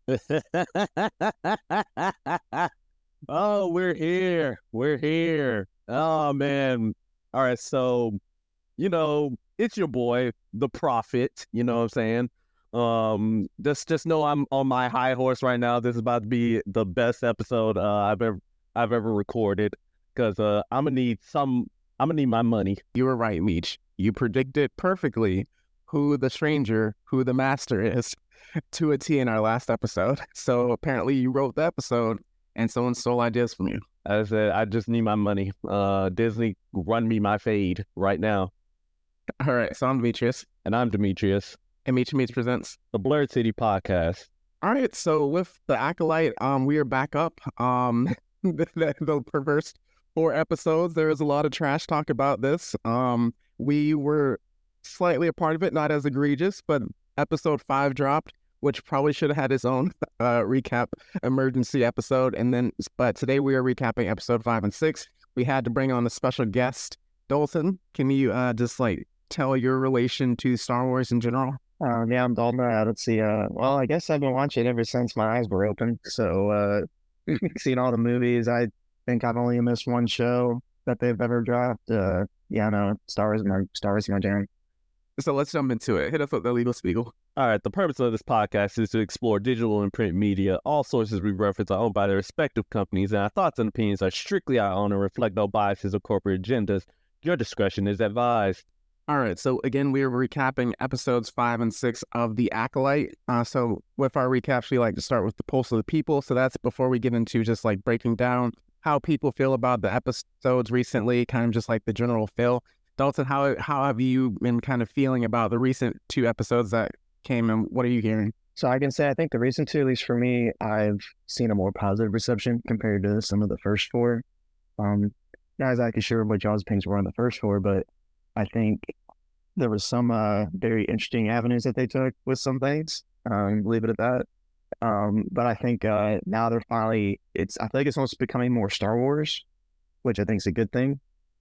Oh, we're here. We're here. Oh man. All right, so it's your boy, the Prophet. You know what I'm saying? Just know I'm on my high horse right now. This is about to be the best episode I've ever recorded because I'm gonna need my money. You were right, Meech. You predicted perfectly who the master is to a T in our last episode. So apparently you wrote the episode and someone stole ideas from you. I said I just need my money. Disney, run me my fade right now. All right, so I'm Demetrius, And I'm Demetrius, and Meech presents. the Blurred City Podcast. All right, so with the Acolyte, we are back up. The perverse 4 episodes. There is a lot of trash talk about this. We were slightly a part of it, not as egregious, but episode 5 dropped, which probably should have had its own recap emergency episode. But today we are recapping episode 5 and 6. We had to bring on a special guest, Dalton. Can you just tell your relation to Star Wars in general? Yeah, I'm Dalton. Let's see. Well, I guess I've been watching ever since my eyes were open. So, seen all the movies. I think I've only missed one show that they've ever dropped. Yeah, no, Star Wars is my jam. So let's jump into it. Hit us with the legal spiegel. All right, the purpose of this podcast is to explore digital and print media. All sources we reference are owned by their respective companies, and our thoughts and opinions are strictly our own and reflect no biases or corporate agendas. Your discretion is advised. All right, so again, we are recapping episodes 5 and 6 of The Acolyte. So with our recaps, we like to start with the pulse of the people. So that's before we get into just breaking down how people feel about the episodes recently, kind of just the general feel. Dalton, how have you been kind of feeling about the recent 2 episodes that came, and what are you hearing? So I can say I think the recent 2, at least for me, I've seen a more positive reception compared to some of the first 4. Not exactly sure what y'all's opinions were on the first 4, but I think there was some very interesting avenues that they took with some things. Leave it at that. But I think now they're finally, I feel like it's almost becoming more Star Wars, which I think is a good thing.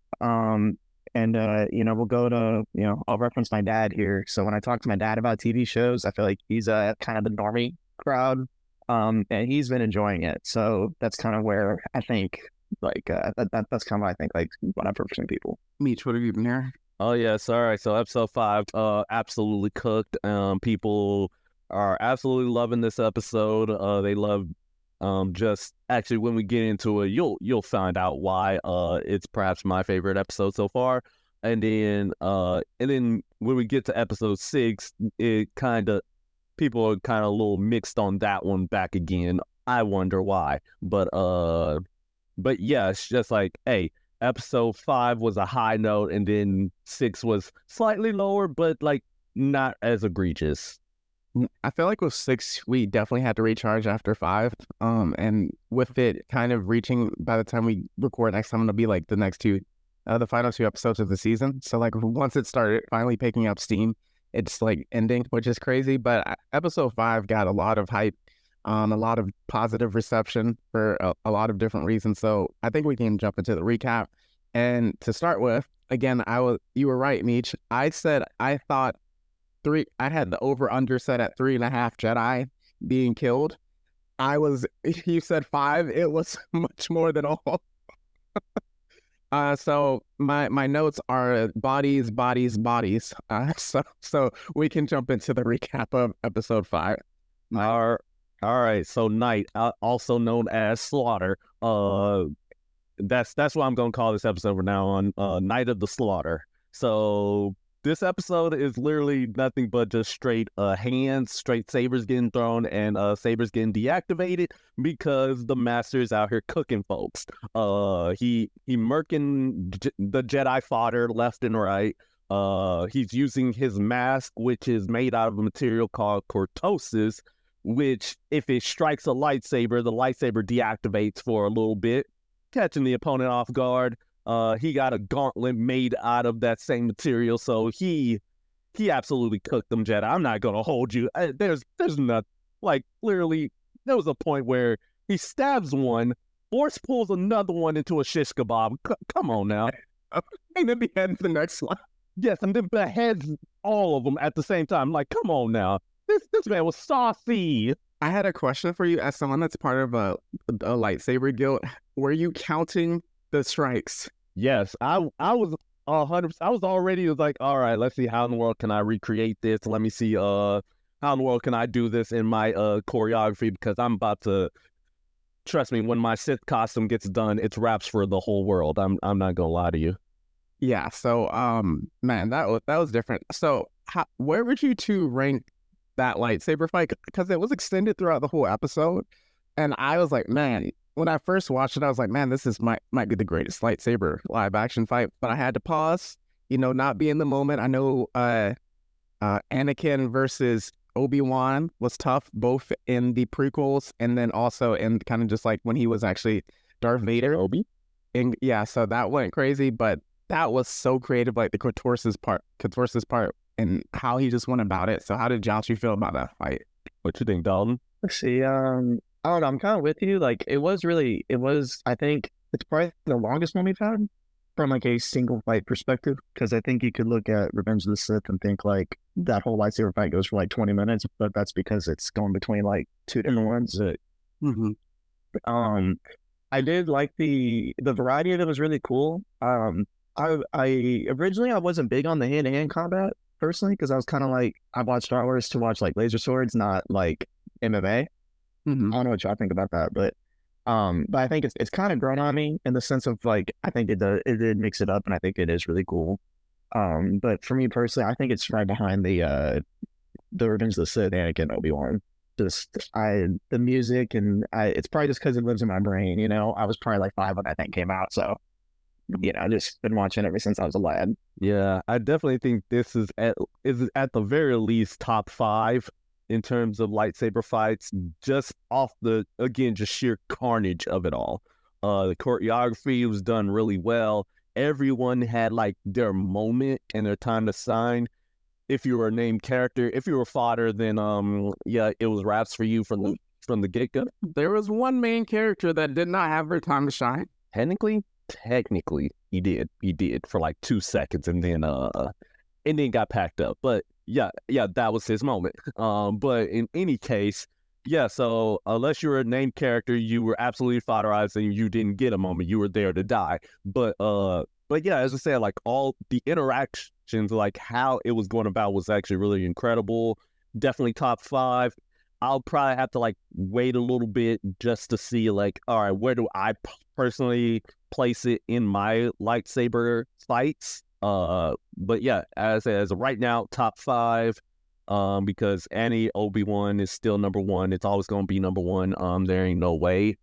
We'll go to, I'll reference my dad here. So when I talk to my dad about TV shows, I feel like he's kind of the normie crowd. And he's been enjoying it. So that's kind of where I think that's kind of, I think, what I've heard from people. Meech, what have you been hearing? Oh yes, all right. So episode 5, absolutely cooked. People are absolutely loving this episode. They love just actually when we get into it, you'll find out why. It's perhaps my favorite episode so far. And then when we get to episode 6, people are kind of a little mixed on that one back again. I wonder why. But yeah, it's just hey. Episode 5 was a high note, and then 6 was slightly lower, but not as egregious. I feel like with 6, we definitely had to recharge after 5. And with it kind of reaching, by the time we record next time, it'll be the next 2, the final 2 episodes of the season. So once it started finally picking up steam, it's ending, which is crazy. But episode 5 got a lot of hype, a lot of positive reception for a lot of different reasons. So I think we can jump into the recap. And to start with, again, you were right, Meech. I thought 3. I had the over under set at 3.5 Jedi being killed. You said 5. It was much more than all. So my notes are bodies. So we can jump into the recap of episode 5. All right, so Night, also known as Slaughter, that's what I'm gonna call this episode from now on, Night of the Slaughter. So this episode is literally nothing but just straight straight sabers getting thrown and sabers getting deactivated because the master is out here cooking folks. He murking the Jedi fodder left and right. He's using his mask, which is made out of a material called cortosis, which if it strikes a lightsaber, the lightsaber deactivates for a little bit, catching the opponent off guard. He got a gauntlet made out of that same material, so he absolutely cooked them Jedi. I'm not gonna hold you. There's not literally there was a point where he stabs one, force pulls another one into a shish kebab. Come on now, And then beheads the next one. yes, and then beheads all of them at the same time. Come on now. This man was saucy. I had a question for you as someone that's part of a lightsaber guild. Were you counting the strikes? Yes, I was 100%. I was already like, all right, let's see how in the world can I recreate this. Let me see how in the world can I do this in my choreography, because I'm about to, trust me, when my Sith costume gets done, it's wraps for the whole world. I'm not gonna lie to you. Yeah. So, man, that was different. So, where would you two rank that lightsaber fight? Because it was extended throughout the whole episode, and I was like, man, when I first watched it, I was like, man, this is might be the greatest lightsaber live action fight. But I had to pause, not be in the moment. I know, Anakin versus Obi-Wan was tough, both in the prequels and then also in kind of just like when he was actually Darth Vader. Obi? And yeah, so that went crazy, but that was so creative, like the Katorsis part, and how he just went about it. So how did Jiaochi feel about that fight? What you think, Dalton? Let's see. I don't know. I'm kind of with you. Like, it was, I think it's probably the longest one we've had from like a single fight perspective. Because I think you could look at Revenge of the Sith and think like that whole lightsaber fight goes for like 20 minutes, but that's because it's going between like two different ones. Mm-hmm. I did like the variety of it was really cool. I originally I wasn't big on the hand-to-hand combat personally, because I was kind of like, I watched Star Wars to watch like laser swords, not like MMA. Mm-hmm. I don't know what y'all think about that, but I think it's kind of grown on me in the sense of like, I think it did mix it up, and I think it is really cool. But for me personally, I think it's right behind the Revenge of the Sith, Anakin, Obi-Wan. The music, and it's probably just because it lives in my brain. I was probably like 5 when that thing came out, so I just been watching ever since I was a lad. Yeah, I definitely think this is at the very least top 5 in terms of lightsaber fights, just off just sheer carnage of it all. The choreography was done really well. Everyone had like their moment and their time to shine. If you were a named character, if you were fodder, then yeah, it was raps for you from the get-go. There was one main character that did not have her time to shine. Technically, he did for like 2 seconds, and then got packed up. But yeah, that was his moment. But in any case, yeah. So unless you were a named character, you were absolutely fodderized, and you didn't get a moment. You were there to die. But yeah, as I said, like all the interactions, like how it was going about, was actually really incredible. Definitely top 5. I'll probably have to like wait a little bit just to see like, all right, where do I personally place it in my lightsaber fights? But yeah, as of right now, top 5. Because Annie Obi-Wan is still number 1. It's always gonna be number 1. There ain't no way.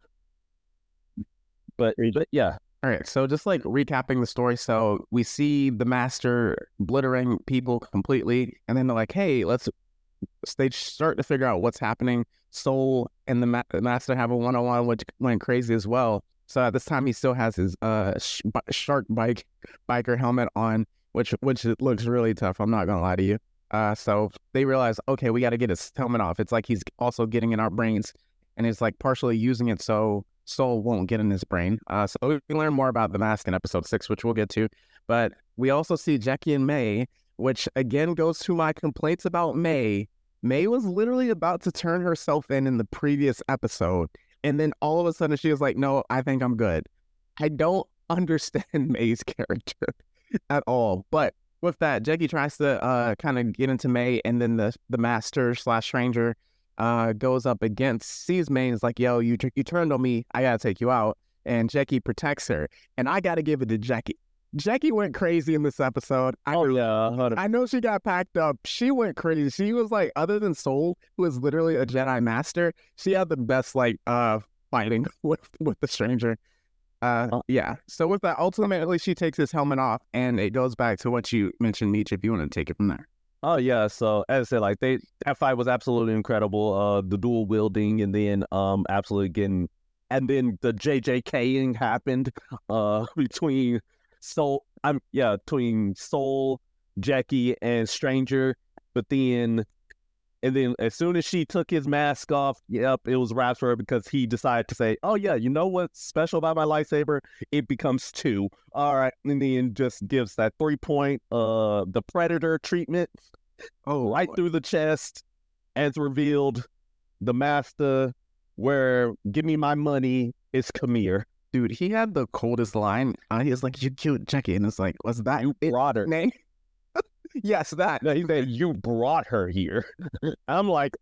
But yeah. All right, so just like recapping the story, so we see the Master obliterating people completely, and then they're like, hey, they start to figure out what's happening. Soul and the Master have a one-on-one, which went crazy as well. So at this time, he still has his shark biker helmet on, which looks really tough. I'm not gonna lie to you. So they realize, okay, we got to get his helmet off. It's like he's also getting in our brains, and it's like partially using it so Soul won't get in his brain. So we can learn more about the mask in episode 6, which we'll get to. But we also see Jackie and May, which again goes to my complaints about May. May was literally about to turn herself in the previous episode, and then all of a sudden she was like, no, I think I'm good. I don't understand May's character at all. But with that, Jackie tries to kind of get into May, and then the Master / Stranger goes up against, sees May, and is like, yo, you turned on me, I gotta take you out. And Jackie protects her, and I gotta give it to Jackie. Jackie went crazy in this episode. I know she got packed up. She went crazy. She was like, other than Soul, who is literally a Jedi Master, she had the best like fighting with the Stranger. Yeah. So with that, ultimately she takes his helmet off, and it goes back to what you mentioned, Meech, if you want to take it from there. Oh yeah, so as I said, like that fight was absolutely incredible. The dual wielding, and then absolutely getting, and then the JJKing happened between Soul, Jackie, and Stranger. But then as soon as she took his mask off, yep, it was wraps for her, because he decided to say, oh yeah, you know what's special about my lightsaber? It becomes 2. All right, and then just gives that 3-point the Predator treatment. Oh, right through the chest, as revealed. the master, where give me my money, it's Kamir. Dude, he had the coldest line. He was like, "You cute Jackie," and it's like, "Was that You brought her. name?" Yes, that. No, he said, you brought her here. I'm like,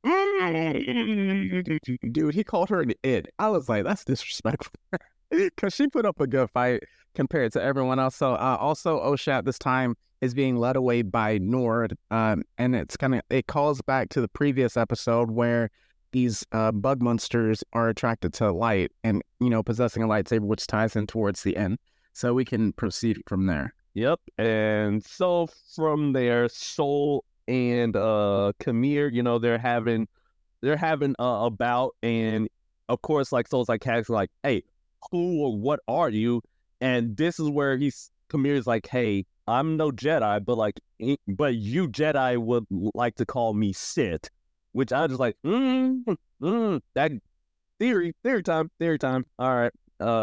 Dude, he called her an it. I was like, that's disrespectful. Because she put up a good fight compared to everyone else. So also Osha at this time is being led away by Nord. And it calls back to the previous episode where these bug monsters are attracted to light and, possessing a lightsaber, which ties in towards the end. So we can proceed from there. Yep. And so from there, Soul and Kamir, they're having a bout, and of course, like Soul's like casually like, hey, who or what are you? And this is where Kamir's like, hey, I'm no Jedi, but you Jedi would like to call me Sith, which I was just like, that theory time. All right.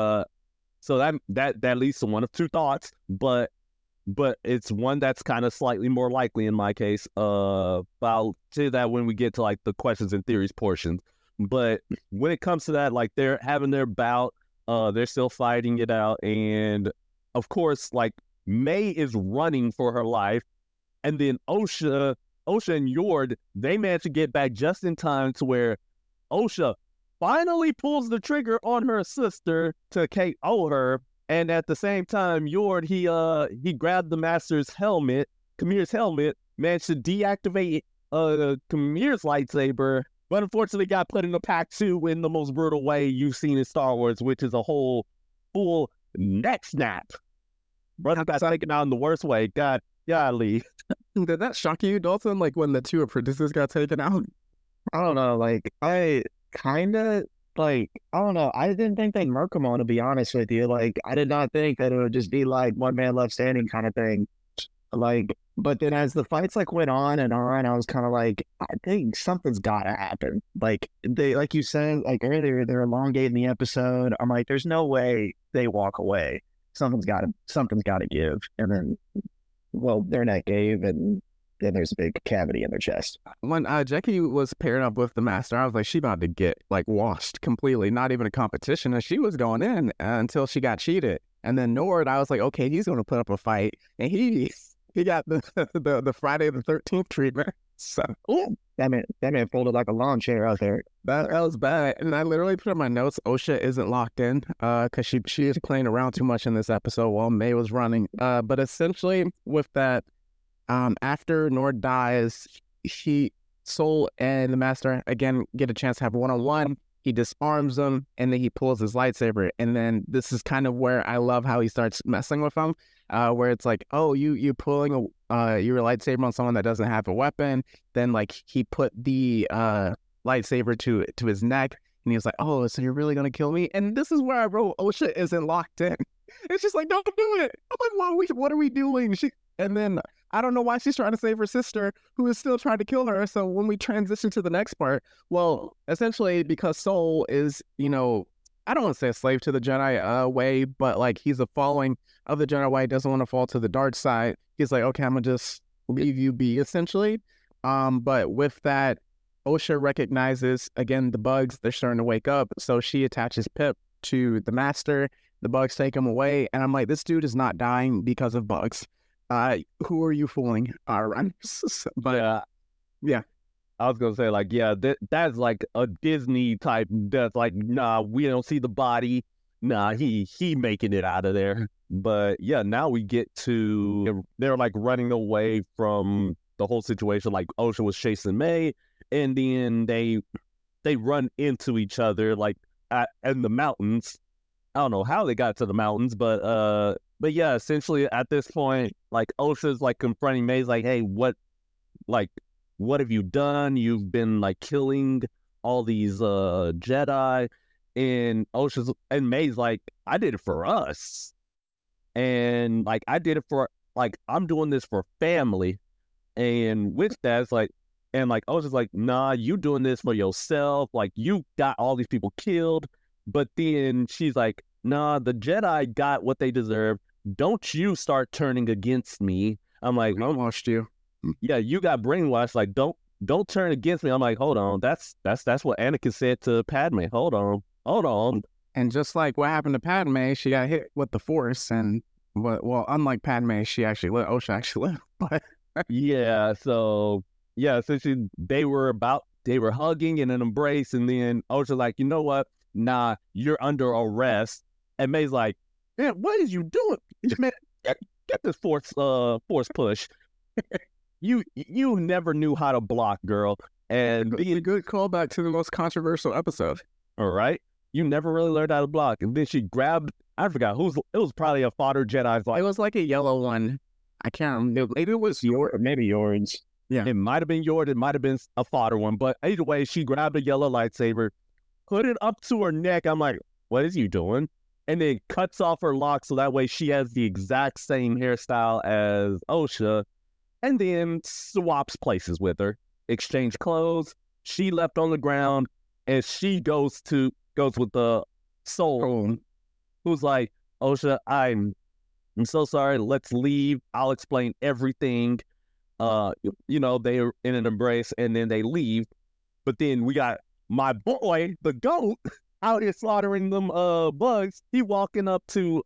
So that leads to one of two thoughts, but it's one that's kind of slightly more likely in my case. But I'll say that when we get to like the questions and theories portion. But when it comes to that, like they're having their bout, they're still fighting it out, and of course, like May is running for her life, and then Osha and Yord, they manage to get back just in time to where Osha finally pulls the trigger on her sister to KO her. And at the same time, Yord, he grabbed the master's helmet, Kamir's helmet, managed to deactivate Kamir's lightsaber, but unfortunately got put in the pack 2 in the most brutal way you've seen in Star Wars, which is a whole full neck snap. Brother got taken out in the worst way. Golly. Did that shock you, Dalton? Like when the 2 apprentices got taken out? I don't know. Like, I kind of, like, I don't know. I didn't think they'd murk him on, to be honest with you. Like, I did not think that it would just be like one man left standing kind of thing. Like, but then as the fights like went on, I was kind of like, I think something's got to happen. Like like you said, like earlier, they're elongating the episode. I'm like, there's no way they walk away. Something's got to give. And then, well, their neck gave, and then there's a big cavity in their chest. When Jackie was pairing up with the master, I was like, she about to get like washed completely, not even a competition. And she was going in until she got cheated. And then Nord, I was like, okay, he's going to put up a fight. And he got the Friday the 13th treatment. So that man folded like a lawn chair out there. That was bad. And I literally put in my notes, Osha isn't locked in because she is playing around too much in this episode while May was running. But essentially with that, after Nord dies, Soul and the Master again get a chance to have one-on-one. He disarms them, and then he pulls his lightsaber. And then this is kind of where I love how he starts messing with them, where it's like, oh, you pulling your lightsaber on someone that doesn't have a weapon. Then like he put the lightsaber to his neck, and he was like, oh, so you're really gonna kill me? And this is where I wrote, Osha isn't locked in. It's just like, don't do it. I'm like, what are we doing? And then I don't know why she's trying to save her sister, who is still trying to kill her. So when we transition to the next part, well, essentially because Soul is, I don't want to say a slave to the Jedi way, but like he's a following of the Jedi way, doesn't want to fall to the dark side. He's like, okay, I'm going to just leave you be, essentially. But with that, Osha recognizes, again, the bugs, they're starting to wake up. So she attaches Pip to the Master. The bugs take him away. And I'm like, this dude is not dying because of bugs. Who are you fooling? But yeah, I was gonna say like, yeah, that's like a Disney type death. Like, nah, we don't see the body. Nah, he making it out of there. But yeah, now we get to they're like running away from the whole situation. Like Osha was chasing May, and then they run into each other like in the mountains. I don't know how they got to the mountains, but yeah, essentially at this point, like Osha's like confronting May's like, hey, what have you done? You've been like killing all these Jedi, and May's like, I did it for us, and like I did it for like I'm doing this for family, and with that's like, and like Osha's like, nah, you doing this for yourself, like you got all these people killed, but then she's like, nah, the Jedi got what they deserve. Don't you start turning against me. I'm like, I brainwashed you. Yeah, you got brainwashed. Like, don't turn against me. I'm like, hold on, that's what Anakin said to Padme. Hold on. And just like what happened to Padme, she got hit with the Force, and well, unlike Padme, Osha actually lived. But Yeah, so yeah, essentially they were hugging in an embrace, and then Osha like, you know what? Nah, you're under arrest. And May's like, man, what is you doing? Man, get this force push. You never knew how to block, girl. And a good callback to the most controversial episode. All right, you never really learned how to block. And then she grabbed, I forgot it was probably a fodder Jedi's like, it was like a yellow one. I can't remember. Maybe it was maybe yours. Yeah. It might have been yours. It might have been a fodder one. But either way, she grabbed a yellow lightsaber, put it up to her neck. I'm like, what is you doing? And then cuts off her locks so that way she has the exact same hairstyle as Osha. And then swaps places with her, exchange clothes. She left on the ground, and she goes with the soul, who's like, Osha, I'm so sorry. Let's leave. I'll explain everything. They're in an embrace, and then they leave. But then we got my boy, the goat, out here slaughtering them bugs. He walks up,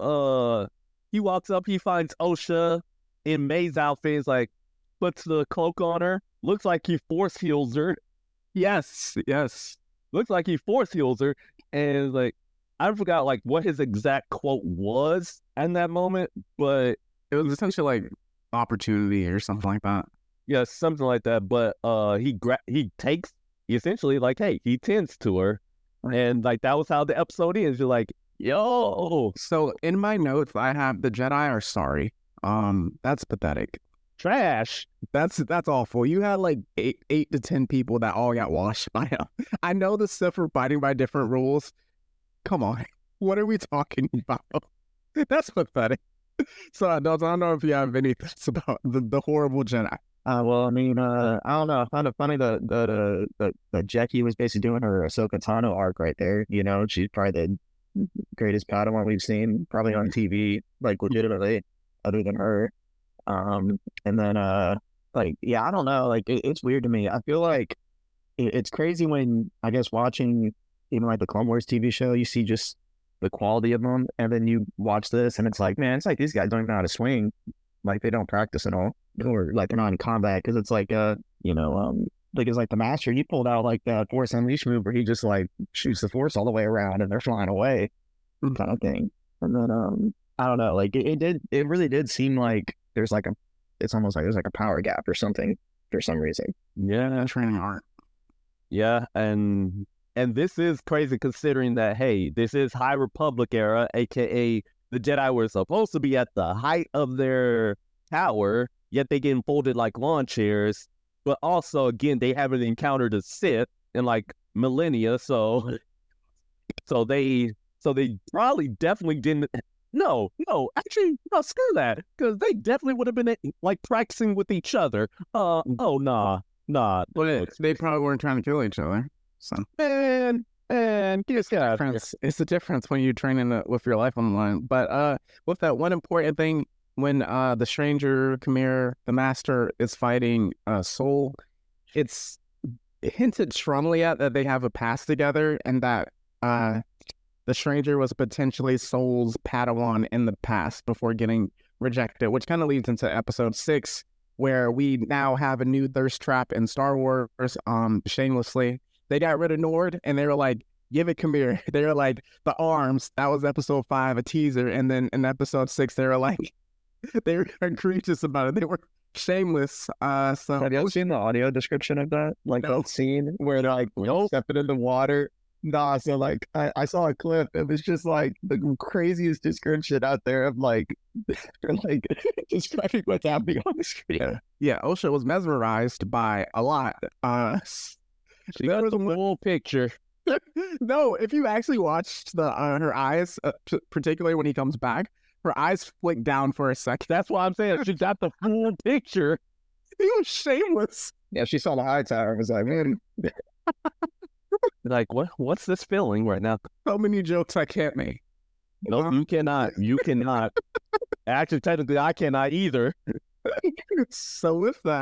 he finds Osha in May's outfit. He's like, puts the cloak on her. Looks like he force heals her. Yes. Looks like he force heals her. And like, I forgot like what his exact quote was in that moment, but it was essentially like opportunity or something like that. Yeah, something like that. But he takes essentially like, hey, he tends to her, and like that was how the episode ends. You're like, yo. So in my notes, I have the Jedi are sorry. That's pathetic. Trash. That's awful. You had like eight to 10 people that all got washed by him. I know the Sith are fighting by different rules. Come on, what are we talking about? That's pathetic. So I don't know if you have any thoughts about the horrible Jedi. Well, I mean, I don't know. I found it funny that Jackie was basically doing her Ahsoka Tano arc right there. You know, she's probably the greatest Padawan we've seen, probably on TV, like legitimately, other than her. And then, like, yeah, I don't know. Like, it's weird to me. I feel like it's crazy when, I guess, watching even like the Clone Wars TV show, you see just the quality of them, and then you watch this, and it's like, man, it's like these guys don't even know how to swing. Like, they don't practice at all, or like they're not in combat, because it's like, like it's like the Master, he pulled out like that Force Unleashed move where he just like shoots the Force all the way around, and they're flying away, kind of thing. And then, I don't know, like it really did seem like there's like it's almost like there's like a power gap or something for some reason. Yeah, training art. Yeah, and this is crazy considering that, hey, this is High Republic era, aka the Jedi were supposed to be at the height of their power, yet they getting folded like lawn chairs. But also, again, they haven't encountered a Sith in like millennia, so they probably definitely didn't. No, actually, no, screw that, because they definitely would have been like practicing with each other. Nah. Well, they probably weren't trying to kill each other. So man, get out here. It's the difference when you're training with your life on the line. But with that one important thing, when the stranger, Khmer, the Master, is fighting Soul, it's hinted strongly at that they have a past together, and that the stranger was potentially Soul's Padawan in the past before getting rejected, which kind of leads into episode 6, where we now have a new thirst trap in Star Wars, shamelessly. They got rid of Nord, and they were like, give it Khmer. They were like, the arms. That was episode 5, a teaser. And then in episode 6, they were like, they were egregious about it. They were shameless. So have you seen the audio description of that? Like that scene where they're like, stepping in the water. Nah, so like I saw a clip. It was just like the craziest description out there of like, they're like describing what's happening on the screen. Yeah, Osha was mesmerized by a lot. She got the full picture. No, if you actually watched her eyes, particularly when he comes back, her eyes flick down for a second. That's why I'm saying she got the full picture. He was shameless. Yeah, she saw the high tower and was like, man. Like, what's this feeling right now? So many jokes I can't make. No, you cannot. You cannot. Actually, technically, I cannot either. So with that,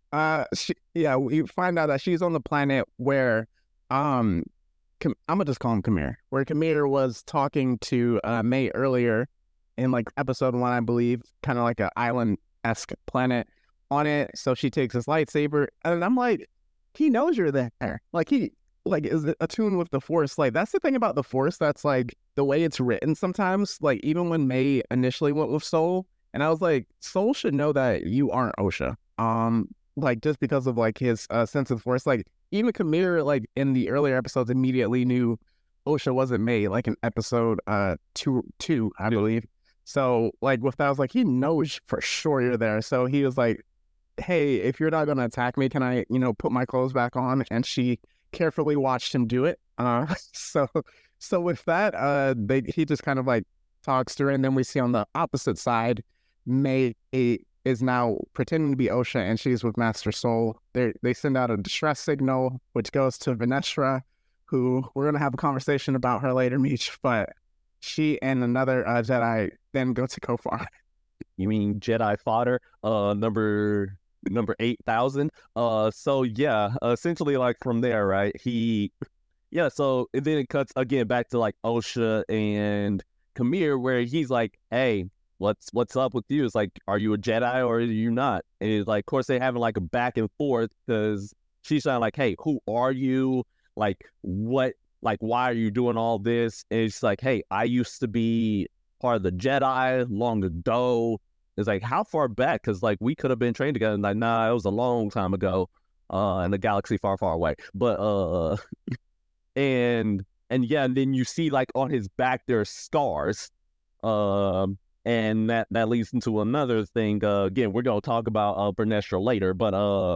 We find out that she's on the planet where, I'm gonna just call him Kamir, where Kamir was talking to May earlier in like episode 1, I believe, kind of like an island-esque planet on it. So she takes his lightsaber, and I'm like, he knows you're there. Like he is attuned with the Force. Like that's the thing about the Force. That's like the way it's written sometimes. Like even when May initially went with Soul, and I was like, Soul should know that you aren't Osha. Like just because of like his sense of Force. Like even Kamir, like in the earlier episodes, immediately knew Osha wasn't May. Like in episode two, I believe. So like with that, I was like, he knows for sure you're there. So he was like, hey, if you're not gonna attack me, can I, put my clothes back on? And she carefully watched him do it. So with that, he just kind of like talks to her, and then we see on the opposite side, May is now pretending to be Osha, and she's with Master Soul. They send out a distress signal, which goes to Venestra, who we're gonna have a conversation about her later, Meech. But she and another Jedi then go to Kofar. You mean Jedi fodder? Number 8,000. So yeah, essentially like from there, right? So and then it cuts again back to like Osha and Kamir, where he's like, hey, what's up with you? It's like, are you a Jedi or are you not? And it's like, of course, they having like a back and forth because she's saying like, hey, who are you? Like, what? Like, why are you doing all this? And it's like, hey, I used to be part of the Jedi long ago. It's like, how far back? Because like we could have been trained together. And like, nah, it was a long time ago, in a galaxy far, far away. But and yeah, and then you see like on his back there's scars. And that leads into another thing. Again, we're gonna talk about Vernestra later, but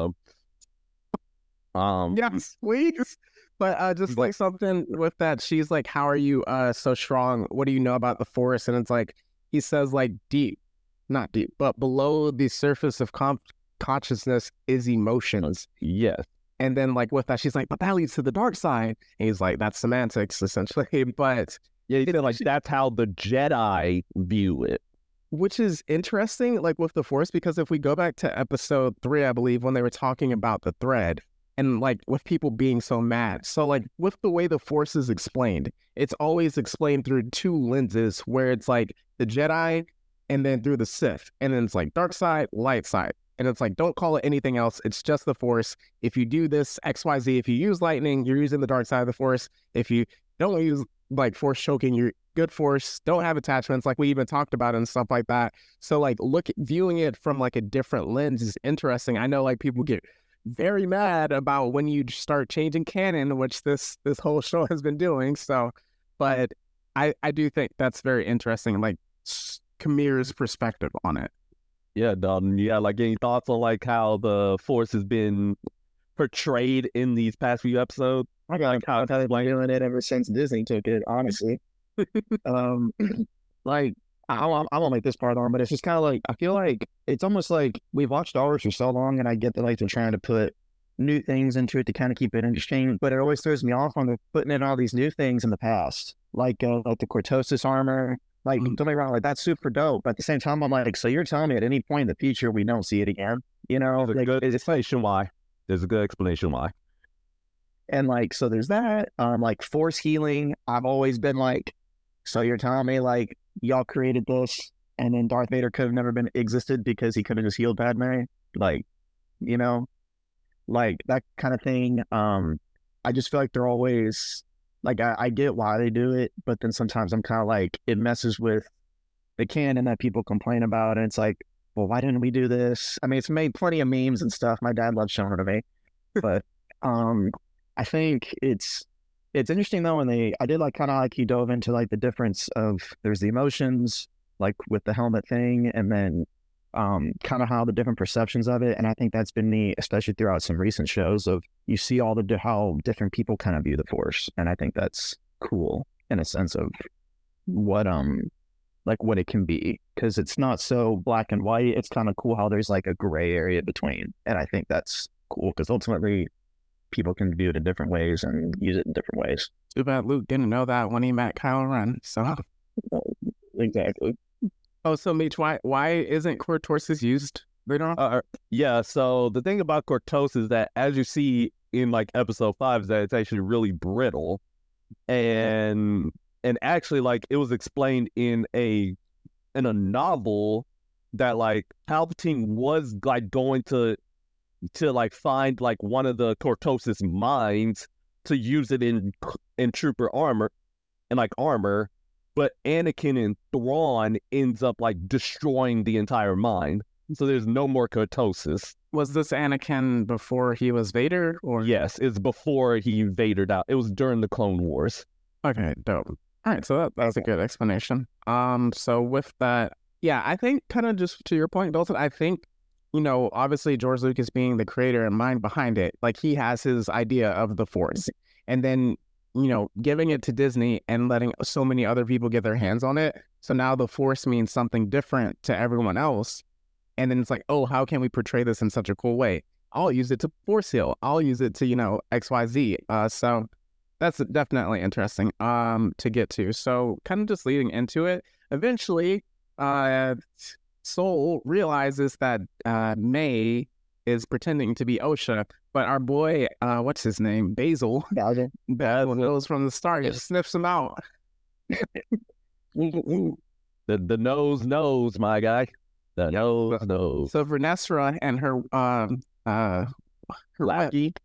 yes, please. But just like something with that, she's like, how are you so strong? What do you know about the Force? And it's like, he says like not deep, but below the surface of consciousness is emotions. Yes. And then like with that, she's like, but that leads to the dark side. And he's like, that's semantics essentially. But yeah, he said like that's how the Jedi view it. Which is interesting, like with the Force, because if we go back to episode 3, I believe, when they were talking about the thread, and like with people being so mad. So like with the way the Force is explained, it's always explained through 2 lenses, where it's like the Jedi and then through the Sith. And then it's like dark side, light side. And it's like, don't call it anything else. It's just the Force. If you do this, XYZ, if you use lightning, you're using the dark side of the Force. If you don't use like Force choking, you're good Force. Don't have attachments like we even talked about and stuff like that. So like viewing it from like a different lens is interesting. I know like people get very mad about when you start changing canon, which this whole show has been doing. So, but I do think that's very interesting, like Kamir's perspective on it. Yeah, Dalton. Yeah, like any thoughts on like how the Force has been portrayed in these past few episodes? I got like how they've been doing it ever since Disney took it, honestly. Like I won't make this part on, but it's just kind of like, I feel like it's almost like we've watched Star Wars for so long, and I get that like they're trying to put new things into it to kind of keep it interesting, but it always throws me off when they're putting in all these new things in the past, like the Cortosis armor. Like, don't get me wrong, like that's super dope. But at the same time, I'm like, so you're telling me at any point in the future we don't see it again? You know, there's a good explanation why. There's a good explanation why. And like, so there's that. Like Force healing. I've always been like, so you're telling me like y'all created this, and then Darth Vader could have never been existed because he could have just healed Padme? Like, you know, like that kind of thing. I just feel like they're always like, I get why they do it, but then sometimes I'm kind of like, it messes with the canon that people complain about, and it's like, well, why didn't we do this? I mean, it's made plenty of memes and stuff. My dad loves showing it to me, but I think it's interesting though. And I did like kind of like he dove into like the difference of there's the emotions like with the helmet thing, and then kind of how the different perceptions of it. And I think that's been neat, especially throughout some recent shows of you see all how different people kind of view the Force. And I think that's cool in a sense of what it can be, because it's not so black and white. It's kind of cool how there's like a gray area between. And I think that's cool because ultimately people can view it in different ways and use it in different ways. Too bad Luke didn't know that when he met Kylo Ren. So exactly. Oh, so Meech, why isn't Cortosis used They don't. Yeah, so the thing about Cortos is that, as you see in like episode 5, is that it's actually really brittle, and actually, like, it was explained in a novel that like Palpatine was like going to like find like one of the Cortosis minds to use it in trooper armor and like armor, but Anakin and Thrawn ends up like destroying the entire mine. So there's no more Cortosis. Was this Anakin before he was Vader, or? Yes, it's before he Vadered out. It was during the Clone Wars. Okay, dope. All right, so that's a good explanation. So with that, yeah, I think kind of just to your point, Dalton, I think, obviously George Lucas being the creator and mind behind it, like he has his idea of the Force, and then, giving it to Disney and letting so many other people get their hands on it. So now the Force means something different to everyone else. And then it's like, oh, how can we portray this in such a cool way? I'll use it to Force heal. I'll use it to, XYZ. So that's definitely interesting to get to. So kind of just leading into it, eventually Soul realizes that May is pretending to be Osha, but our boy, what's his name? Basil knows from the start. He just sniffs him out. The nose knows, my guy. The nose knows. So Vernestra and her lackey,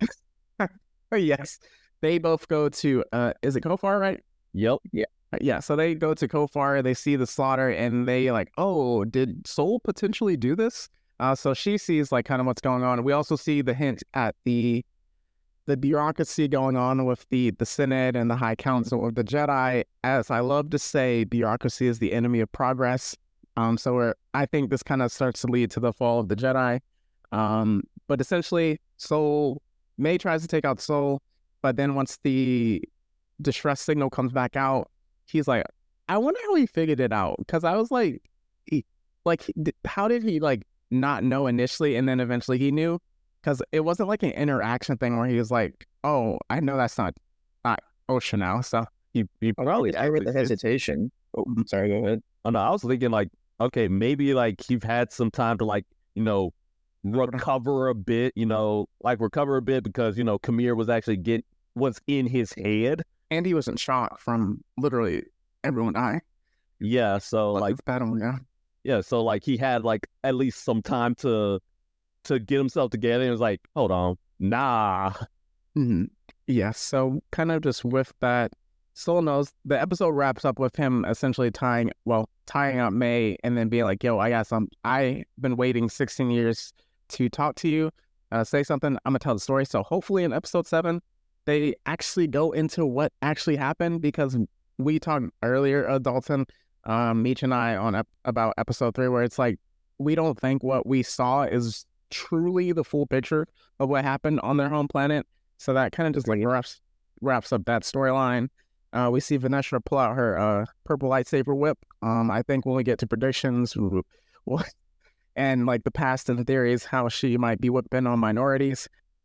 yes, they both go to is it Kofar, right? Yep. Yeah. So they go to Kofar, they see the slaughter, and they like, oh, did Soul potentially do this? So she sees like kind of what's going on. We also see the hint at the bureaucracy going on with the Senate and the High Council of the Jedi. As I love to say, bureaucracy is the enemy of progress. So I think this kind of starts to lead to the fall of the Jedi. But essentially, May tries to take out Soul, but then once the distress signal comes back out, he's like, I wonder how he figured it out. Because I was like, how did he like not know initially, and then eventually he knew? Because it wasn't like an interaction thing where he was like, oh, I know that's not Osha now. So he probably I read the hesitation. Oh, sorry, go ahead. Oh no, I was thinking like, okay, maybe like you've had some time to like, recover a bit, because, Kamir was actually was in his head. And he was in shock from literally everyone dying. Yeah, so like battle, yeah. Yeah, so like he had like at least some time to get himself together, and was like, hold on, nah. Mm-hmm. Yeah, so kind of just with that, Soul knows the episode wraps up with him essentially tying up May and then being like, yo, I've been waiting 16 years to talk to you, say something, I'm gonna tell the story. So hopefully in episode 7, they actually go into what actually happened, because we talked earlier, Dalton, Meech and I, about episode 3, where it's like, we don't think what we saw is truly the full picture of what happened on their home planet. So that kind of just like wraps up that storyline. We see Vernestra pull out her purple lightsaber whip. I think when we get to predictions, and like the past and the theories, how she might be whipping on minorities.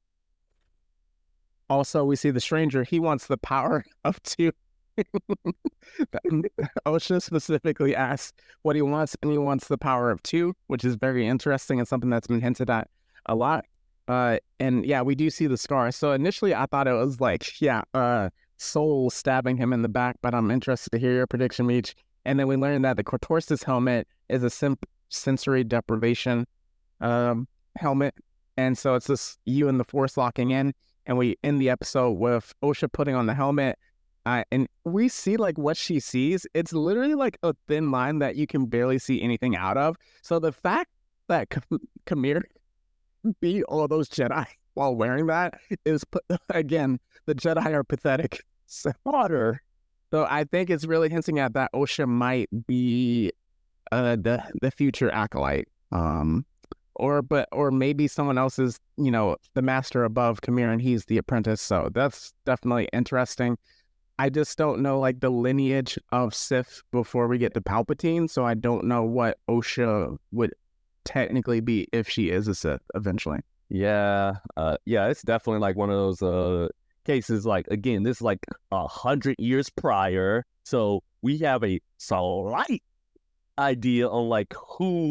Also, we see the stranger. He wants the power of 2. Osha specifically asks what he wants, and he wants the power of 2, which is very interesting and something that's been hinted at a lot. And yeah, we do see the scar. So initially, I thought it was like, Soul stabbing him in the back, but I'm interested to hear your prediction, Meech. And then we learned that the Cortorsis helmet is a sensory deprivation helmet, and so it's just you and the Force locking in. And we end the episode with Osha putting on the helmet, and we see like what she sees. It's literally like a thin line that you can barely see anything out of. So the fact that Kamir beat all those Jedi while wearing that is, again, the Jedi are pathetic. Slaughter. So I think it's really hinting at that Osha might be the future acolyte. Or maybe someone else is, the master above Kamir and he's the apprentice. So that's definitely interesting. I just don't know like the lineage of Sith before we get to Palpatine. So I don't know what Osha would technically be if she is a Sith eventually. Yeah. It's definitely like one of those cases. Like, again, this is like 100 years prior. So we have a slight idea on like who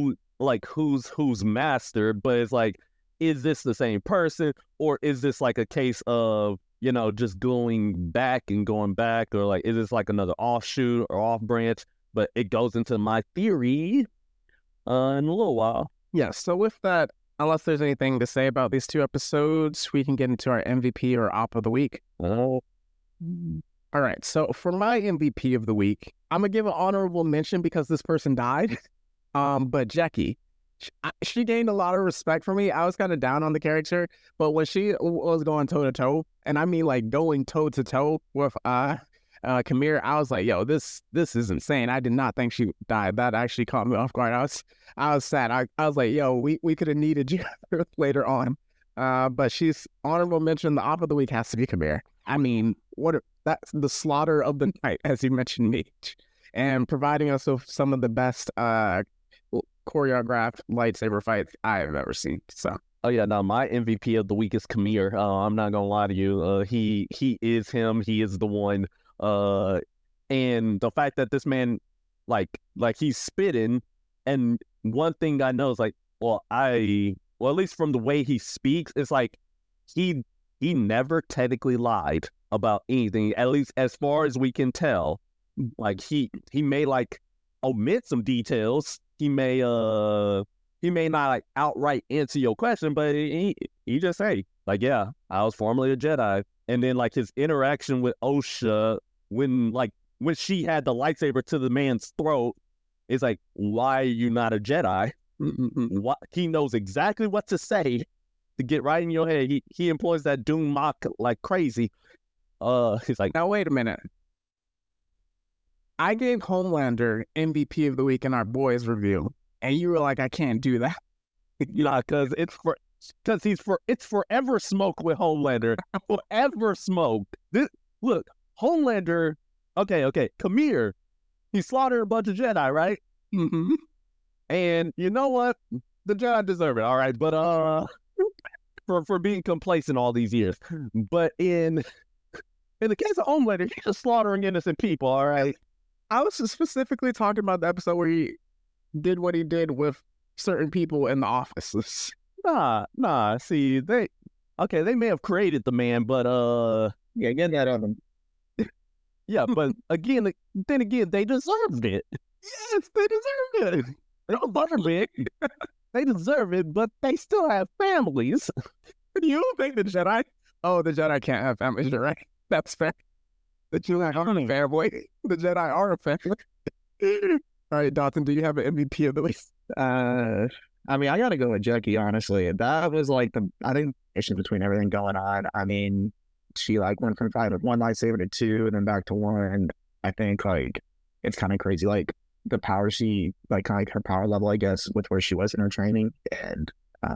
like who's master, but it's like, is this the same person, or is this like a case of, just going back and going back, or like, is this like another offshoot or off branch? But it goes into my theory in a little while. Yeah, so with that, unless there's anything to say about these 2 episodes, we can get into our MVP or Op of the Week. Oh. All right, so for my MVP of the week, I'm going to give an honorable mention because this person died. But Jackie, she gained a lot of respect for me. I was kind of down on the character, but when she was going toe-to-toe, and I mean like going toe-to-toe with Kamir, I was like, yo, this is insane. I did not think she died. That actually caught me off guard. I was sad. I was like, yo, we could have needed you later on. But she's honorable mention. The Op of the Week has to be Kamir. I mean, that's the slaughter of the night, as you mentioned, Mitch, and providing us with some of the best choreographed lightsaber fights I have ever seen. So. Oh yeah, no, my MVP of the week is Kamir. I'm not gonna lie to you. He is him. He is the one. And the fact that this man, like he's spitting, and one thing I know is like, at least from the way he speaks, it's like he never technically lied about anything, at least as far as we can tell. Like he may like omit some details. He may not like outright answer your question, but he just say like, yeah, I was formerly a Jedi. And then like his interaction with Osha when she had the lightsaber to the man's throat, is like, why are you not a Jedi? What, he knows exactly what to say to get right in your head. He employs that Doom Mach like crazy. He's like, now wait a minute. I gave Homelander MVP of the week in our boys review, and you were like, I can't do that. Because it's forever smoke with Homelander. Forever smoke. Look, Homelander. Okay. Kamir, he slaughtered a bunch of Jedi, right? Mm-hmm. And you know what? The Jedi deserve it, all right. But for being complacent all these years. But in the case of Homelander, he's just slaughtering innocent people, all right. I was specifically talking about the episode where he did what he did with certain people in the offices. Nah. See, they may have created the man, but yeah, get that on them. Yeah, but then again, they deserved it. Yes, they deserved it. They don't buttermilk. They deserve it, but they still have families. You don't think the Jedi? Oh, the Jedi can't have families, you're right. That's fair. The Jedi aren't a family. The Jedi are a family. All right, Dawson, do you have an MVP of the week? I mean, I gotta go with Jackie, honestly. That was like I think issue between everything going on. I mean, she like went from fighting with one lightsaber to 2 and then back to 1. And I think like it's kind of crazy, like the power she like kind of like her power level, I guess, with where she was in her training. And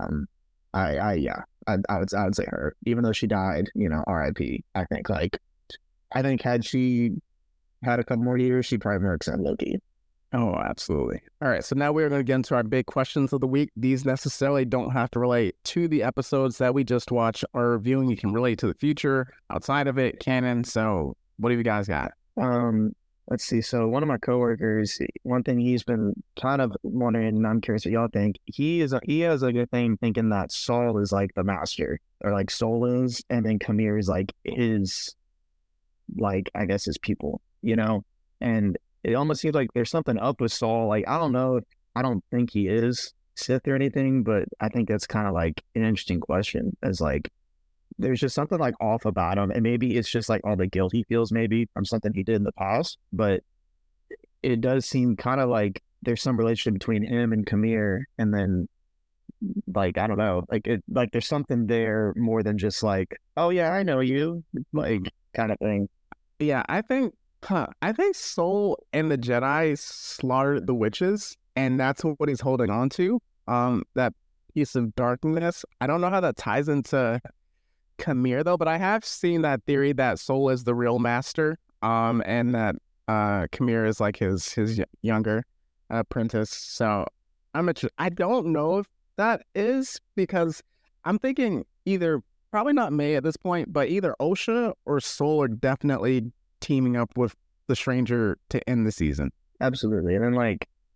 I would say her, even though she died, R.I.P. I think had she had a couple more years, she'd probably more accept Loki. Oh, absolutely. All right, so now we're going to get into our big questions of the week. These necessarily don't have to relate to the episodes that we just watched or reviewing. You can relate to the future, outside of it, canon. So what have you guys got? Let's see. So one of my coworkers, one thing he's been kind of wondering, and I'm curious what y'all think, he has a good thing thinking that Saul is like the master, or like Soul is, and then Kamir is like his, like, I guess his people, and it almost seems like there's something up with Saul. Like, I don't know. I don't think he is Sith or anything, but I think that's kind of like an interesting question. As like, there's just something like off about him, and maybe it's just like all the guilt he feels maybe from something he did in the past. But it does seem kind of like there's some relationship between him and Kamir, and then like I don't know, like there's something there more than just like, oh yeah, I know you, like kind of thing. Yeah, I think Soul and the Jedi slaughtered the witches, and that's what he's holding on to. That piece of darkness. I don't know how that ties into Kamir though, but I have seen that theory that Soul is the real master, and that Kamir is like his younger apprentice. So I don't know if that is, because I'm thinking either, probably not May at this point, but either Osha or Soul are definitely teaming up with the Stranger to end the season. Absolutely. And then like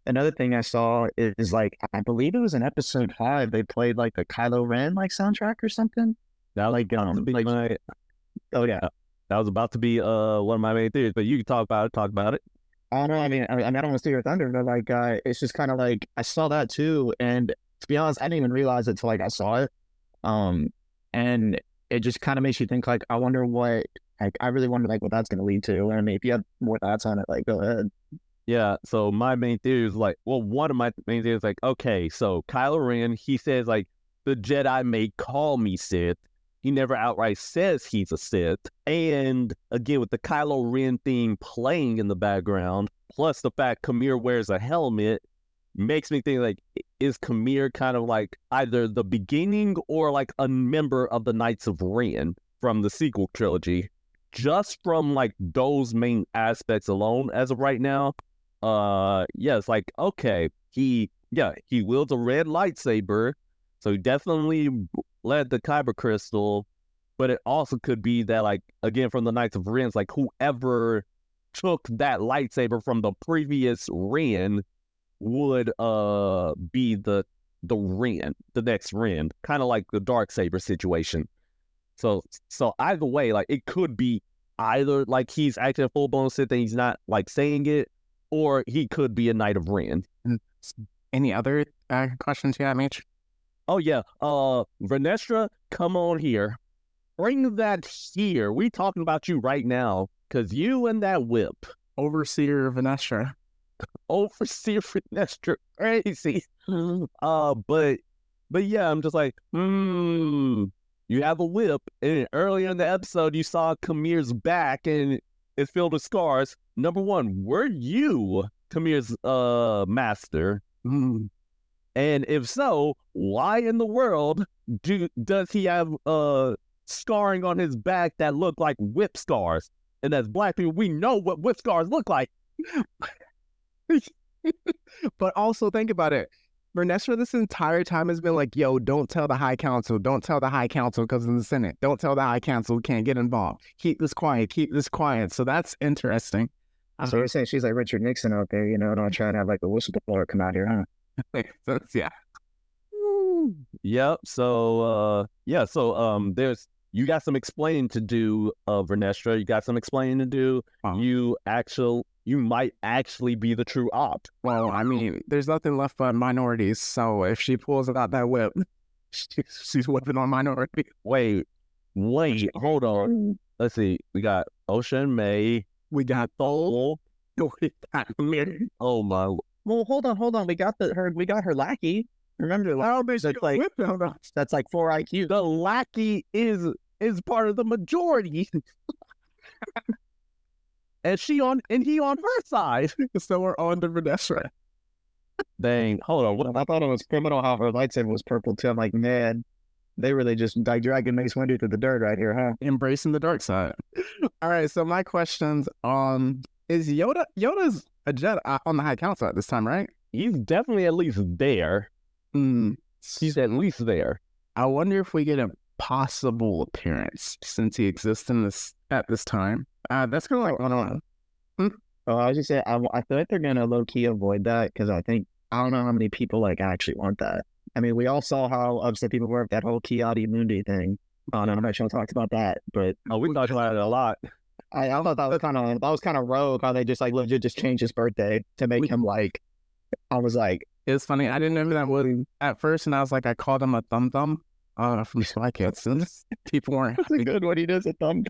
another thing I saw is like I believe it was in episode 5. They played like the Kylo Ren like soundtrack or something. That was Like about to be my oh yeah. that was about to be one of my main theories, but you can talk about it. Talk about it. I don't know. I don't want to steal your thunder, but like, it's just kind of like I saw that too, and to be honest, I didn't even realize it till like I saw it. Um, and it just kind of makes you think like, I wonder what, like, I really wonder like what that's going to lead to. And I mean, if you have more thoughts on it, like, go ahead. Yeah, so my main theory is like, well, one of my main theories is like, okay, so Kylo Ren, he says like the Jedi may call me Sith. He never outright says he's a Sith. And again, with the Kylo Ren theme playing in the background, plus the fact Kamir wears a helmet, makes me think like, is Kamir kind of like either the beginning or like a member of the Knights of Ren from the sequel trilogy? Just from like those main aspects alone, as of right now, yeah, it's like, okay, he wields a red lightsaber, so he definitely led the Kyber crystal, but it also could be that, like, again, from the Knights of Ren, like whoever took that lightsaber from the previous Ren would be the Ren, the next Ren, kind of like the Darksaber situation. So either way, like it could be either like he's actually a full blown Sith and he's not like saying it, or he could be a Knight of Ren. Any other questions you have, Mitch? Oh yeah, Vernestra, come on here, bring that here. We talking about you right now, cause you and that whip, Overseer Vanessa. Overseer Vernestra, crazy. But yeah, I'm just like, you have a whip, and earlier in the episode, you saw Kamir's back, and it's filled with scars. Number one, were you Kamir's master? And if so, why in the world does he have scarring on his back that look like whip scars? And as Black people, we know what whip scars look like. But also think about it. Vernestra this entire time has been like, yo, don't tell the High Council. Don't tell the High Council because in the Senate. Don't tell the High Council. We can't get involved. Keep this quiet. Keep this quiet. So that's interesting. So you're saying she's like Richard Nixon out there, you know, don't try to have like a whistleblower come out here, huh? So, yeah. Yep. So there's you got some explaining to do, Vernestra. You got some explaining to do. You might actually be the true opt. Well, I mean, there's nothing left but minorities. So if she pulls out that whip, she's whipping on minorities. Wait, hold on. Let's see. We got Ocean May. We got Thol. We got Mir. Oh my. Well, hold on. We got her lackey. Remember, that's like 4 IQ. The lackey is part of the majority. And he on her side. So we're on to Vernestra. Dang, hold on. I thought it was criminal how her lightsaber was purple too. I'm like, man, they really just like dragging Mace Windu through the dirt right here, huh? Embracing the dark side. All right, so my questions is Yoda's a Jedi on the High Council at this time, right? He's definitely at least there. He's at least there. I wonder if we get a possible appearance since he exists at this time. That's kind of like, I don't know. Oh, I was just saying, I feel like they're gonna low key avoid that because I don't know how many people like actually want that. I mean, we all saw how upset people were with that whole Ki-Adi-Mundi thing. I don't know if I talked about that, but we talked about it a lot. I thought that was kind of rogue how they just like legit just changed his birthday to make him like. I was like, it's funny. I didn't remember that word at first, and I was like, I called him a thumb from Spy Kids. People weren't. That's a good one. He does a thumb.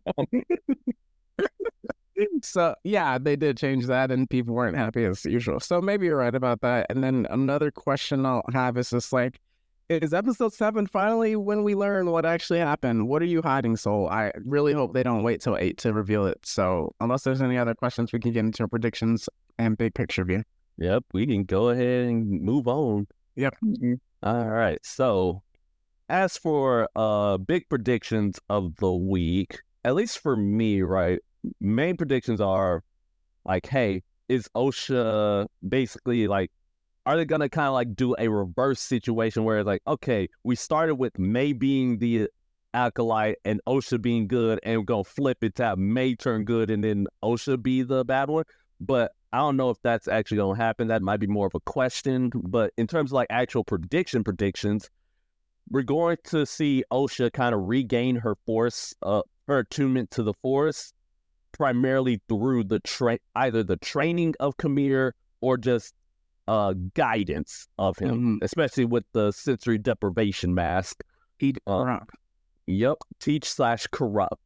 So yeah, they did change that, and people weren't happy as usual. So maybe you're right about that. And then another question I'll have is just like, is episode 7 finally when we learn what actually happened? What are you hiding, Soul? I really hope they don't wait till 8 to reveal it. So unless there's any other questions, we can get into predictions and big picture view. Yep, we can go ahead and move on. Yep. Mm-hmm. All right. So as for big predictions of the week, at least for me, right? Main predictions are like, hey, is OSHA basically like, are they gonna kind of like do a reverse situation where it's like, okay, we started with May being the acolyte and OSHA being good, and we're gonna flip it to have May turn good and then OSHA be the bad one? but I don't know if that's actually going to happen. That might be more of a question. But in terms of like actual predictions, we're going to see Osha kind of regain her force, her attunement to the force, primarily through either the training of Kamir or just guidance of him, especially with the sensory deprivation mask. Yep, teach/corrupt.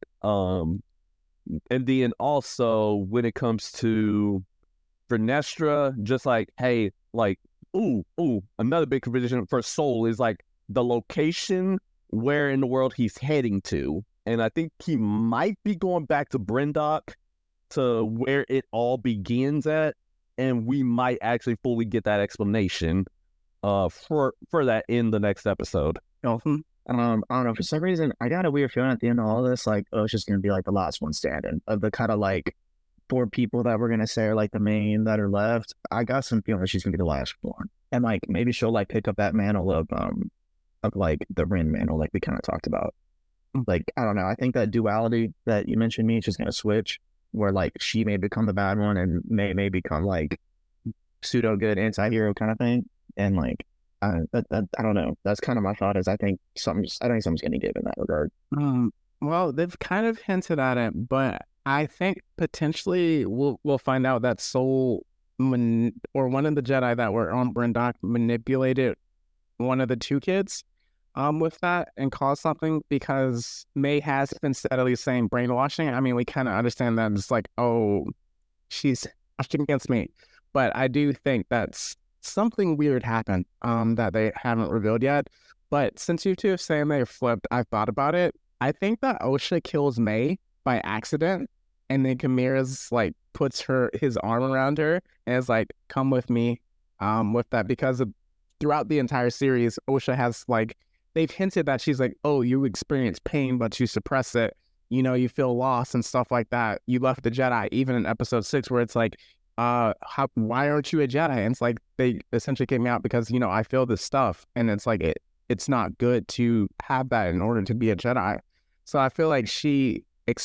And then also when it comes to Vernestra, just like, hey, like, another big condition for Soul is like the location where in the world he's heading to. And I think he might be going back to Brendock, to where it all begins at. And we might actually fully get that explanation for that in the next episode. I don't know. For some reason, I got a weird feeling at the end of all this, like, oh, it's just going to be like the last one standing of the kind of like 4 people that we're going to say are like the main that are left. I got some feeling she's going to be the last one. And like, maybe she'll like pick up that mantle of like the Rin mantle, like we kind of talked about. Like, I don't know. I think that duality that you mentioned me is just going to switch, where like she may become the bad one and may become like pseudo good anti-hero kind of thing. And like, I don't know. That's kind of my thought. Is I think something's going to give in that regard. Well, they've kind of hinted at it, but I think potentially we'll find out that Soul or one of the Jedi that were on Brendock manipulated one of the 2 kids with that and caused something, because May has been steadily saying brainwashing. I mean, we kind of understand that it's like, oh, she's acting against me, but I do think that's something weird happened that they haven't revealed yet. But since you two are saying they're flipped, I've thought about it. I think that Osha kills May by accident, and then Kamira's like puts his arm around her and is like, come with me with that, because throughout the entire series, Osha has like, they've hinted that she's like, oh, you experience pain, but you suppress it. You know, you feel lost and stuff like that. You left the Jedi, even in episode 6, where it's like, why aren't you a Jedi? And it's like, they essentially came out because, you know, I feel this stuff. And it's like, it's not good to have that in order to be a Jedi. So I feel like she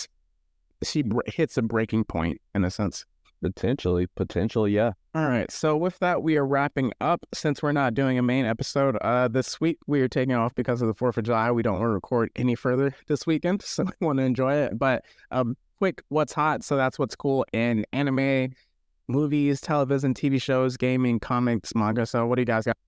hits a breaking point in a sense. Potentially, yeah. All right, so with that, we are wrapping up. Since we're not doing a main episode this week, we are taking off because of the 4th of July. We don't want to record any further this weekend, so we want to enjoy it. But quick, what's hot? So that's what's cool in anime, movies, television, TV shows, gaming, comics, manga. So what do you guys got?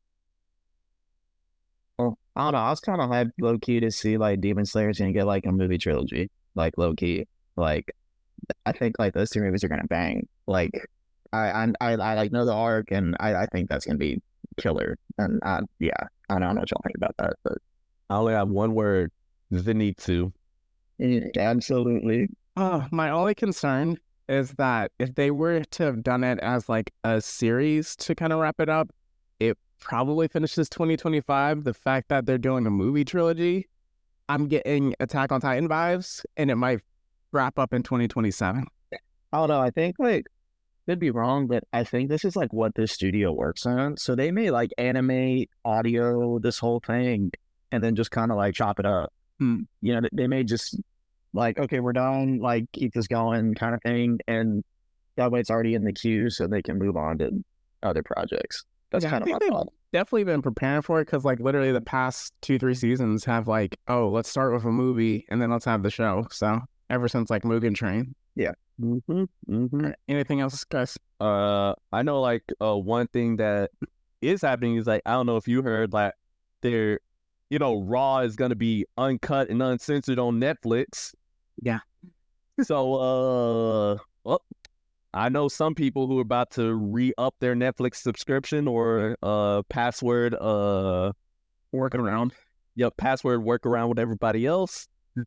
Well, I don't know. I was kind of hyped low key to see like Demon Slayer's gonna get like a movie trilogy, like low key. Like, I think like those 2 movies are gonna bang. Like, I like know the arc, and I think that's gonna be killer. And yeah, I don't know what y'all think about that, but I only have one word: Zenitsu. Absolutely. My only concern is that if they were to have done it as like a series to kind of wrap it up, it probably finishes 2025. The fact that they're doing a movie trilogy, I'm getting Attack on Titan vibes, and it might wrap up in 2027. I don't know. I think like, could be wrong, but I think this is like what this studio works on. So they may like animate audio, this whole thing, and then just kind of like chop it up. You know, they may just like, okay, we're done, like keep this going kind of thing. And that way it's already in the queue so they can move on to other projects. That's kind of my thought. Definitely been preparing for it, because like literally the past 2-3 seasons have like, oh, let's start with a movie and then let's have the show. So ever since like Mugen Train. Yeah. Anything else, guys? I know like one thing that is happening is like, I don't know if you heard, like they're, you know, Raw is gonna be uncut and uncensored on Netflix. Yeah. So well, I know some people who are about to re-up their Netflix subscription or password workaround. Yep, password workaround with everybody else.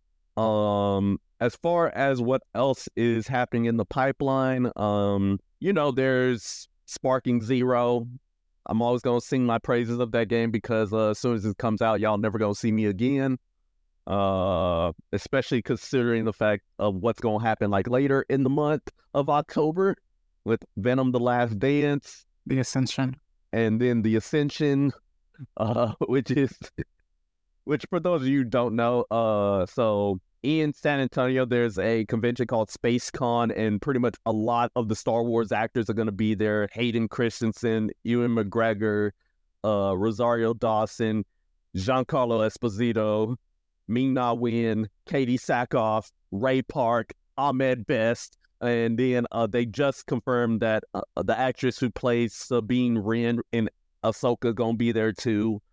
As far as what else is happening in the pipeline, you know, there's Sparking Zero. I'm always gonna sing my praises of that game because as soon as it comes out, y'all never gonna see me again. Especially considering the fact of what's gonna happen like later in the month of October with Venom: The Last Dance, The Ascension, and then The Ascension, which for those of you who don't know, so in San Antonio, there's a convention called SpaceCon, and pretty much a lot of the Star Wars actors are going to be there. Hayden Christensen, Ewan McGregor, Rosario Dawson, Giancarlo Esposito, Ming-Na Wen, Katie Sackhoff, Ray Park, Ahmed Best, and then they just confirmed that the actress who plays Sabine Wren in Ahsoka gonna be there too.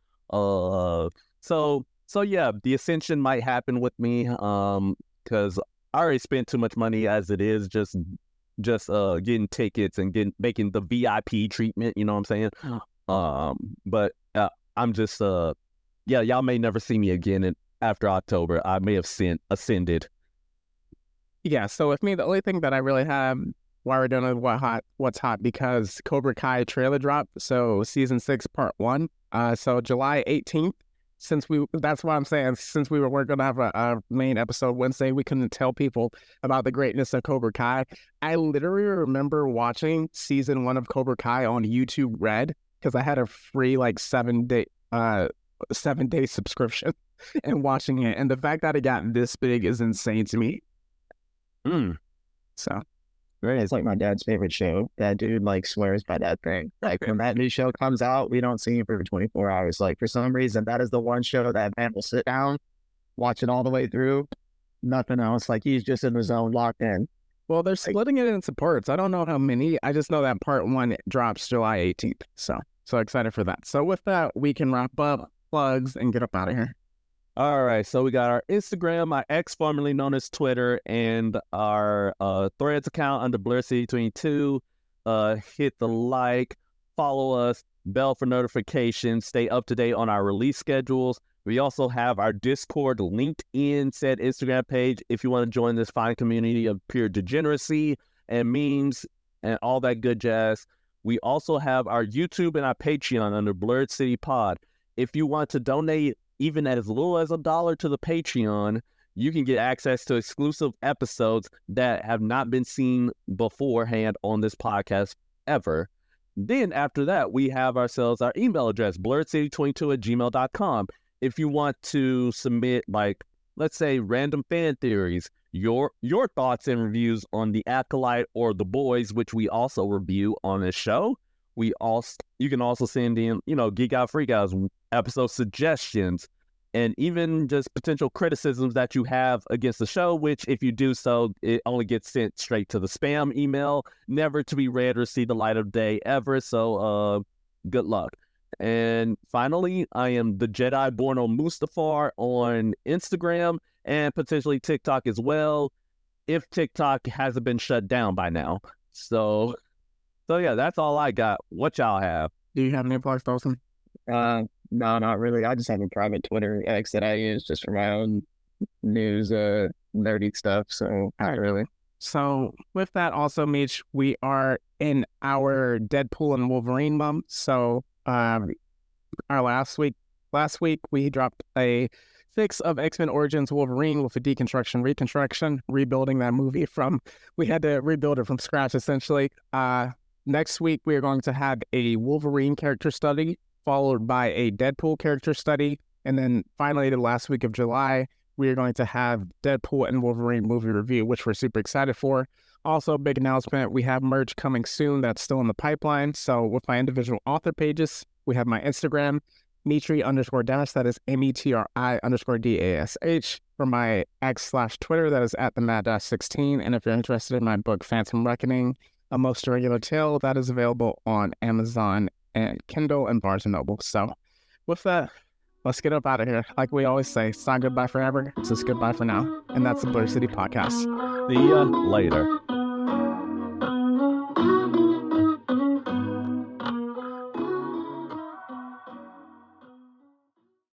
So yeah, the ascension might happen with me, because I already spent too much money as it is, just getting tickets and making the VIP treatment. You know what I'm saying? But I'm just yeah, y'all may never see me again after October. I may have ascended. Yeah, so with me, the only thing that I really have why we're doing what's hot, because Cobra Kai trailer drop, so season 6 part 1. So July 18th. That's why I'm saying, since we were going to have a main episode Wednesday, we couldn't tell people about the greatness of Cobra Kai. I literally remember watching season 1 of Cobra Kai on YouTube Red, because I had a free 7-day subscription and watching it. And the fact that it got this big is insane to me. So Right, it's like my dad's favorite show. That dude swears by that thing. When that new show comes out, we don't see him for 24 hours. For some reason, that is the one show that man will sit down, watch it all the way through, nothing else. He's just in the zone, locked in. Well, they're splitting it into parts. I don't know how many. I just know that part 1 drops July 18th. So excited for that. So with that, we can wrap up plugs and get up out of here. All right, so we got our Instagram, my X, formerly known as Twitter, and our Threads account under Blur City 22. Hit the like, follow us, bell for notifications, stay up to date on our release schedules. We also have our Discord linked in said Instagram page if you want to join this fine community of pure degeneracy and memes and all that good jazz. We also have our YouTube and our Patreon under Blurred City Pod. If you want to donate even as little as $1 to the Patreon, you can get access to exclusive episodes that have not been seen beforehand on this podcast ever. Then after that, we have ourselves our email address, blurredcity22@gmail.com. If you want to submit, let's say, random fan theories, your thoughts and reviews on The Acolyte or The Boys, which we also review on this show, you can also send in, Geek Out Freak Out's episode suggestions, and even just potential criticisms that you have against the show, which if you do so, it only gets sent straight to the spam email, never to be read or see the light of day ever. So good luck. And finally, I am the Jedi Born on Mustafar on Instagram and potentially TikTok as well, if TikTok hasn't been shut down by now. So yeah, that's all I got. What y'all have? Do you have any plugs, Dawson? No, not really. I just have a private Twitter X that I use just for my own news, nerdy stuff. So not really. So with that also, Meech, we are in our Deadpool and Wolverine month. So our last week we dropped a fix of X-Men Origins Wolverine with a reconstruction, rebuilding that movie we had to rebuild it from scratch essentially. Next week, we are going to have a Wolverine character study, followed by a Deadpool character study. And then finally, the last week of July, we are going to have Deadpool and Wolverine movie review, which we're super excited for. Also, big announcement, we have merch coming soon that's still in the pipeline. So with my individual author pages, we have my Instagram, Metri_Dash, that is METRI_DASH. For my X/Twitter, that is @TheMad-16. And if you're interested in my book, Phantom Reckoning, A Most Irregular Tale, that is available on Amazon and Kindle and Barnes & Noble. So with that, let's get up out of here. Like we always say, it's not goodbye forever. It's just goodbye for now. And that's the Blur City Podcast. See ya later.